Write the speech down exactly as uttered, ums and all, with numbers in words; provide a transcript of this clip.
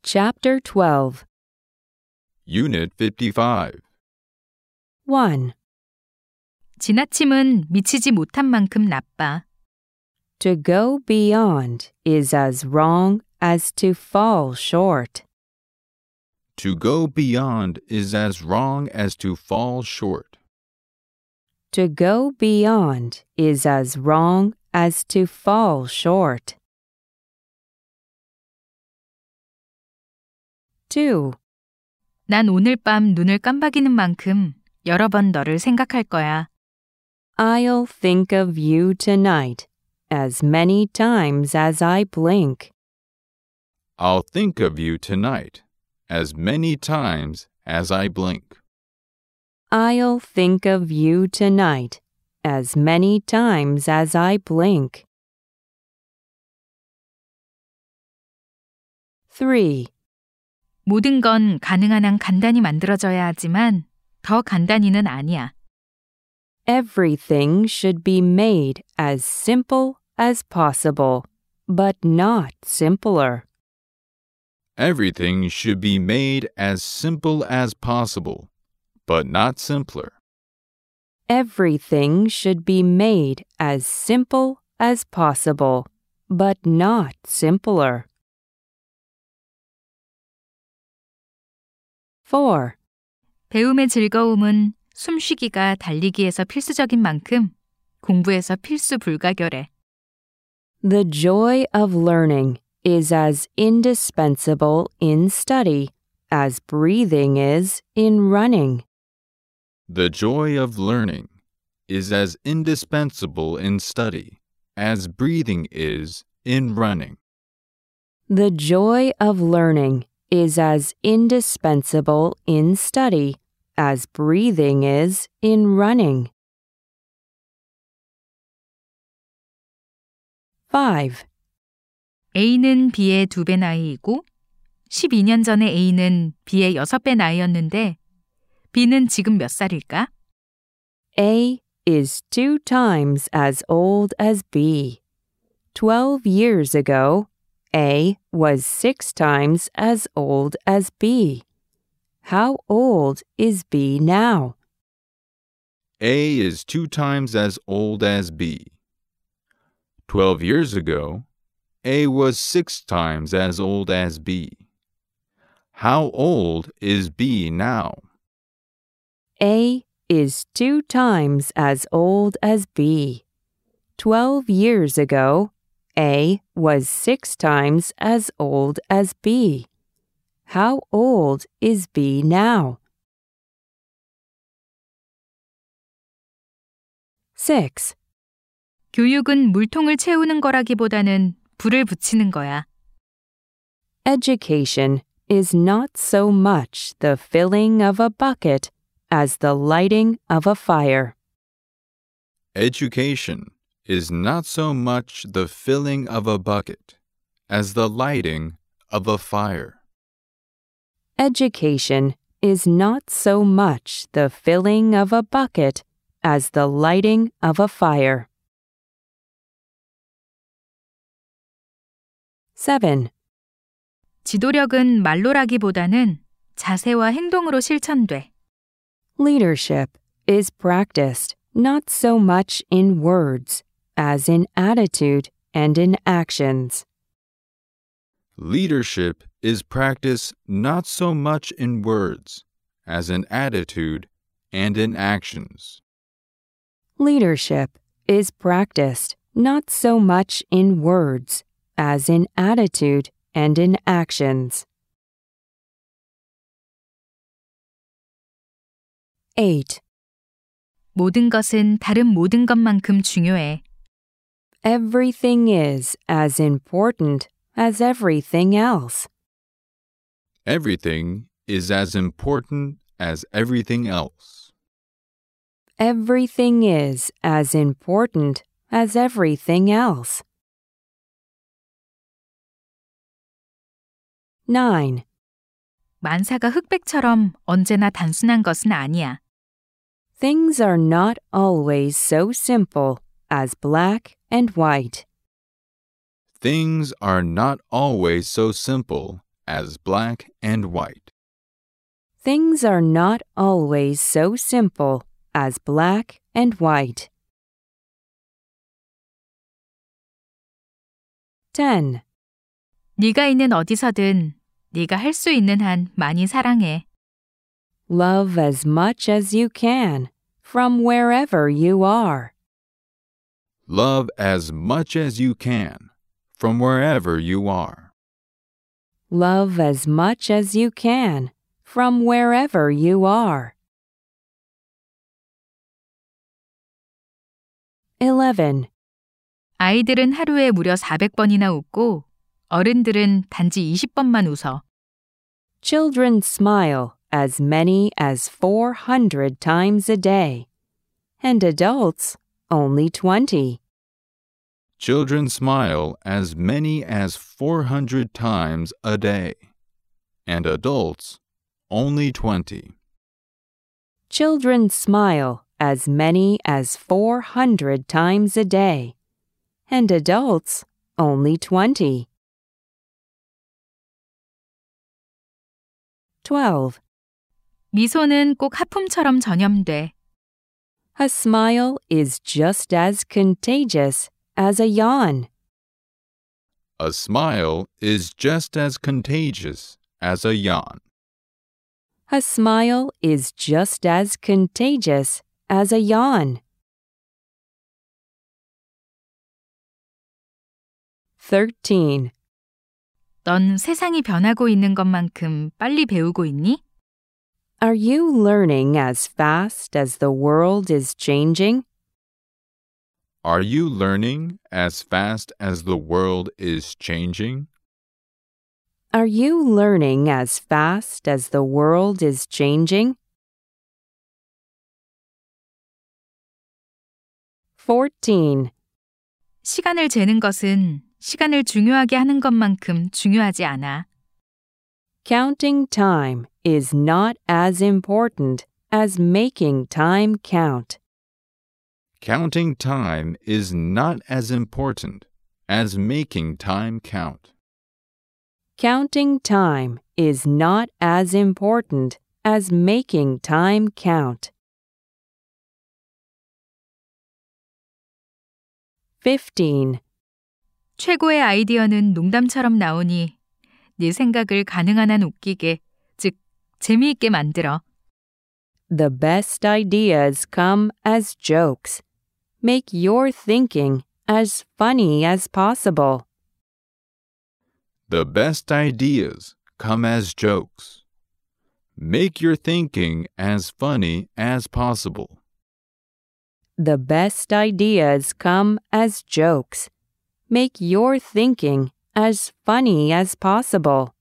Chapter twelve. Unit fifty-five. one. 지나침은 미치지 못한 만큼 나빠. To go beyond is as wrong as to fall short. To go beyond is as wrong as to fall short. To go beyond is as wrong as to fall short. two. 난 오늘 밤 눈을 깜박이는 만큼 여러 번 너를 생각할 거야. I'll think of you tonight as many times as I blink. I'll think of you tonight as many times as I blink. I'll think of you tonight as many times as I blink. three. 모든 건 가능한 한 간단히 만들어져야 하지만 더 간단히는 아니야. Everything should be made as simple as possible, but not simpler. Everything should be made as simple as possible, but not simpler. Everything should be made as simple as possible, but not simpler. four. 배움의 즐거움은 숨쉬기가 달리기에서 필수적인 만큼 공부에서 필수 불가결해. The joy of learning is as indispensable in study as breathing is in running. The joy of learning is as indispensable in study as breathing is in running. The joy of learning is as indispensable in study as breathing is in running. five. A는 B의 두 배 나이이고 십이 년 전에 A는 B의 여섯 배 나이였는데 B는 지금 몇 살일까? A is two times as old as B. Twelve years ago, A was six times as old as B. How old is B now? A is two times as old as B. Twelve years ago, A was six times as old as B. How old is B now? A is two times as old as B. Twelve years ago, A was six times as old as B. How old is B now? six. 교육은 물통을 채우는 거라기보다는 불을 붙이는 거야. Education is not so much the filling of a bucket as the lighting of a fire. Education is not so much the filling of a bucket as the lighting of a fire. Education is not so much the filling of a bucket as the lighting of a fire. seven. 지도력은 말로라기보다는 자세와 행동으로 실천돼. Leadership is practiced not so much in words as in attitude and in actions. Leadership is practiced not so much in words as in attitude and in actions. Leadership is practiced not so much in words as in attitude and in actions. eight. 모든 것은 다른 모든 것만큼 중요해. Everything is as important as everything else. Everything is as important as everything else. Everything is as important as everything else. nine. 만사가 흑백처럼 언제나 단순한 것은 아니야. Things are not always so simple as black and white. Things are not always so simple as black and white. Things are not always so simple as black and white. ten. 네가 있는 어디서든 네가 할 수 있는 한 많이 사랑해. Love as much as you can from wherever you are. Love as much as you can from wherever you are. Love as much as you can from wherever you are. eleven. 아이들은 하루에 무려 사백 번이나 웃고 어른들은 단지 이십 번만 웃어. Children smile as many as four hundred times a day, and adults only twenty. Children smile as many as four hundred times a day, and adults only twenty. Children smile as many as four hundred times a day, and adults only twenty. twelve. 미소는 꼭 하품처럼 전염돼. A smile is just as contagious as a yawn. A smile is just as contagious as a yawn. A smile is just as contagious as a yawn. thirteen. 넌 세상이 변하고 있는 것만큼 빨리 배우고 있니? Are you learning as fast as the world is changing? Are you learning as fast as the world is changing? Are you learning as fast as the world is changing? fourteen. 시간을 재는 것은 시간을 중요하게 하는 것만큼 중요하지 않아. Counting time is not as important as making time count. Counting time is not as important as making time count. Counting time is not as important as making time count. fifteen. 최고의 아이디어는 농담처럼 나오니 네 생각을 가능한 한 웃기게, 즉 재미있게 만들어. The best ideas come as jokes. Make your thinking as funny as possible. The best ideas come as jokes. Make your thinking as funny as possible. The best ideas come as jokes. Make your thinking as funny as possible.